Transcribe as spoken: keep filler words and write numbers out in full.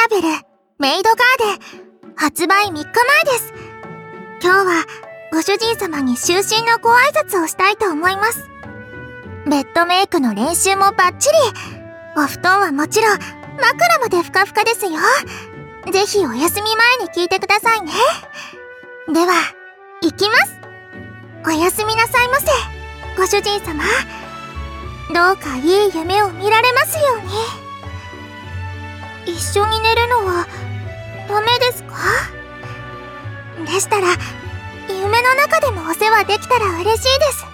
ラベルメイドガーデン発売みっかまえです。今日はご主人様に就寝のご挨拶をしたいと思います。ベッドメイクの練習もバッチリ。お布団はもちろん枕までふかふかですよ。ぜひお休み前に聞いてくださいね。では行きます。おやすみなさいませご主人様。どうかいい夢を見られますように。一緒に寝るのはダメですか？でしたら夢の中でもお世話できたら嬉しいです。